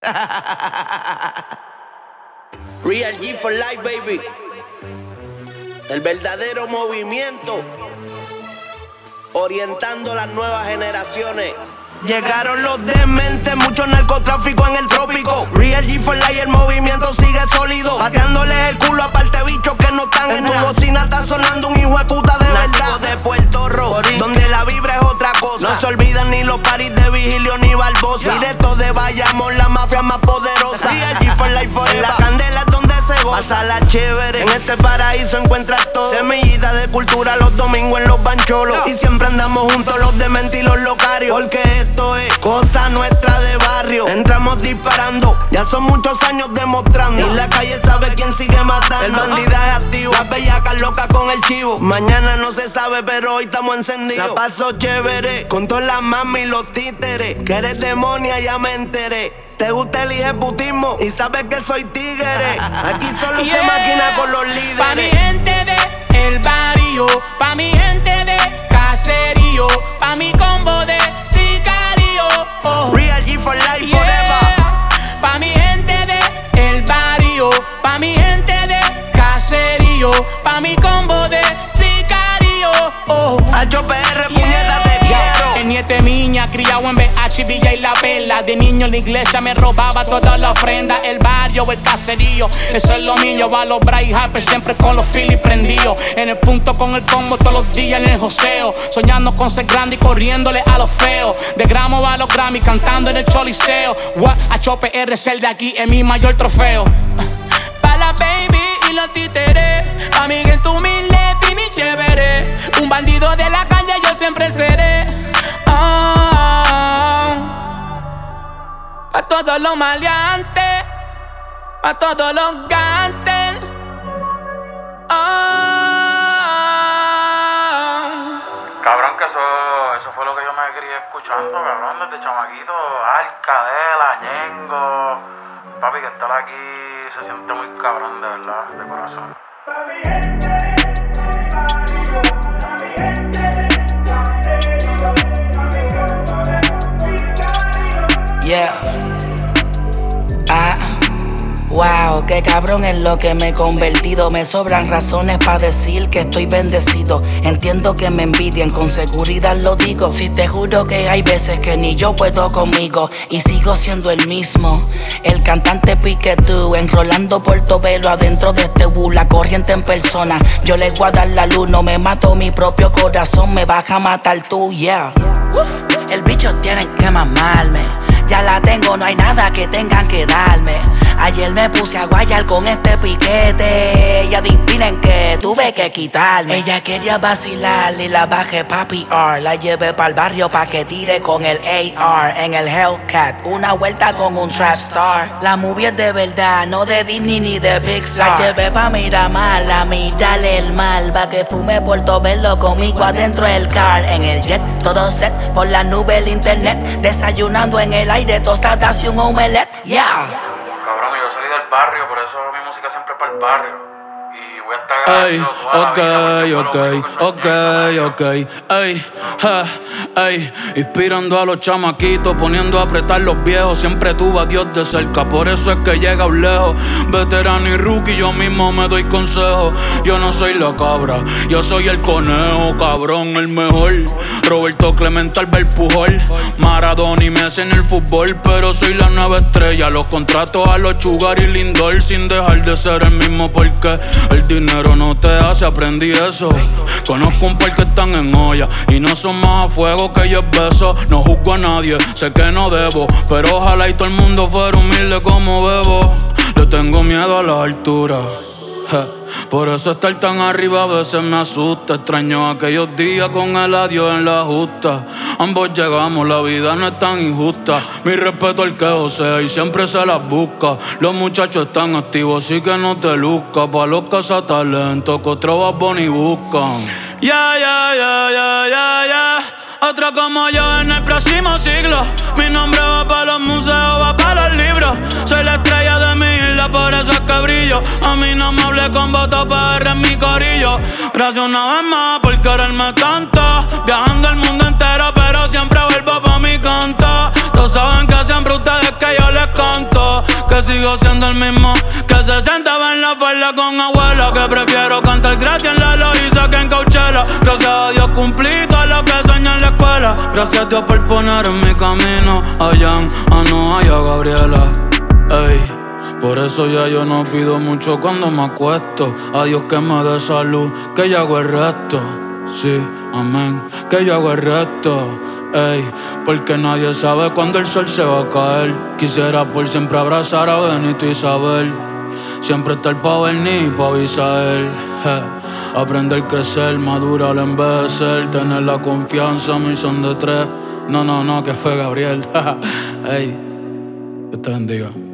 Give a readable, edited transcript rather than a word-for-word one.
Real G for life, baby. El verdadero movimiento, orientando las nuevas generaciones. Llegaron los dementes, mucho narcotráfico en el trópico. Real G for life, el movimiento sigue sólido. Pateándoles el culo a parte bichos que no están en tu bocina. Está sonando un hijo de puta de verdad. De Puerto Rico, donde la vibra es otra cosa. No se olvidan ni los paris de Vigilio ni Barbosa. Directo de Bayamón, la mafia más poderosa. Real G for life forever. La candela es donde se goza. Pásala chévere, en este paraíso encuentras todo. Semillita de cultura los domingos en los bancholos. Y siempre andamos juntos los dementes y los locarios. Porque esto es cosa nuestra de barrio. Entramos disparando, ya son muchos años demostrando. Y la calle sabe quién sigue matando. El bandidaje activo, las bellacas locas con el chivo. Mañana no se sabe, pero hoy estamos encendidos. La paso chévere, con todas las mami y los títeres. Que eres demonia, ya me enteré. Te gusta el hijeputismo y sabes que soy tigre. Aquí solo se maquina con los líderes. Pa' mi gente de el barrio, pa' mi gente de caserío, pa' mi combo de sicario. Oh. Real G for life forever. Pa' mi gente de el barrio, pa' mi gente de caserío, pa' mi combo de sicario. Oh. HPR, puñeta, te quiero. El niete miña, criado en BH, Villa y La Perla. De niño en la iglesia me robaba toda la ofrenda. El barrio o el caserío, eso es lo mío. Va a los Bryce Harper siempre con los Phillies prendidos. En el punto con el combo todos los días en el joseo. Soñando con ser grande y corriéndole a los feos. De gramo va a los Grammy cantando en el Choliseo. HPR es el de aquí, es mi mayor trofeo. Pa' la baby y los títeres, pa' mi gente humilde, fin y chévere. Un bandido de la calle yo siempre seré. Pa' todos los maleantes, pa' todos los gantes. Cabrón, que eso fue lo que yo me crié escuchando, cabrón, desde chamaquito. Alcadela, Ñengo. Papi, que estar aquí se siente muy cabrón, de verdad, de corazón. Yeah. Wow, qué cabrón en lo que me he convertido. Me sobran razones para decir que estoy bendecido. Entiendo que me envidian, con seguridad lo digo. Si te juro que hay veces que ni yo puedo conmigo. Y sigo siendo el mismo, el cantante Piquetú, enrolando Portobelo adentro de este la corriente en persona. Yo les voy a dar la luz, no me mato mi propio corazón, me vas a matar tú, yeah. Uf, el bicho tienen que mamarme. Ya la tengo, no hay nada que tengan que darme. Ayer me puse a guayar con este piquete y adivinen que tuve que quitarme. Ella quería vacilar y la bajé pa' PR. La llevé pa'l barrio pa' que tire con el AR en el Hellcat. Una vuelta con un trap star. La movie es de verdad, no de Disney ni de Pixar. La llevé pa' Miramar, a mirarle el mal, pa' que fume Portobelo conmigo adentro del car. En el jet, todo set, por la nube el internet. Desayunando en el aire, tostadas y un omelette, yeah. Cabrón, yo salí del barrio, por eso mi música siempre es para el barrio. Y voy a estar inspirando a los chamaquitos, poniendo a apretar los viejos. Siempre tuve a Dios de cerca, por eso es que llega un lejos. Veterano y rookie, yo mismo me doy consejos. Yo no soy la cabra, yo soy el conejo, cabrón, el mejor. Roberto Clemente, Albert Pujol, Maradona y Messi en el fútbol, pero soy la nueva estrella. Los contratos a los Sugar y Lindor, sin dejar de ser el mismo, porque el dinero no te hace, aprendí eso. Conozco un par que están en olla y no son más a fuego que 10 besos. No juzgo a nadie, sé que no debo, pero ojalá y todo el mundo fuera humilde como Bebo. Le tengo miedo a las alturas, por eso estar tan arriba a veces me asusta. Extraño aquellos días con el adiós en la justa. Ambos llegamos, la vida no es tan injusta. Mi respeto al que josea y siempre se las busca. Los muchachos están activos, así que no te luzcas. Pa' los cazatalentos que otro Bad Bunny buscan. Ya. Otro como yo en el próximo siglo. Mi nombre va para los museos, va para los libros. Soy la estrella de mi isla, por eso es que brillo. A mí no me hablé con voto PR en mi corillo. Gracias una vez más por quererme tanto. Viajando el mundo entero, pero siempre vuelvo pa' mi canto. Todos saben que siempre ustedes que yo les canto. que sigo siendo el mismo que se sentaba en la falda con abuela. Que prefiero cantar gratis en la Loíza que en Coachella. Gracias a Dios cumplí todo lo que soñé en la escuela. Gracias a Dios por poner en mi camino a Jan, a Noah y a Gabriela. Ey, por eso ya yo no pido mucho cuando me acuesto. A Dios que me dé salud, que yo hago el resto. Sí, amén, que yo hago el resto. Ey, porque nadie sabe cuándo el sol se va a caer. Quisiera por siempre abrazar a Benito y Isabel. Siempre estar pa' venir y pa' avisar. Aprender, crecer, madurar, envejecer. Tener la confianza, mi son de tres. No, que fue Gabriel. Ey, Dios te bendiga.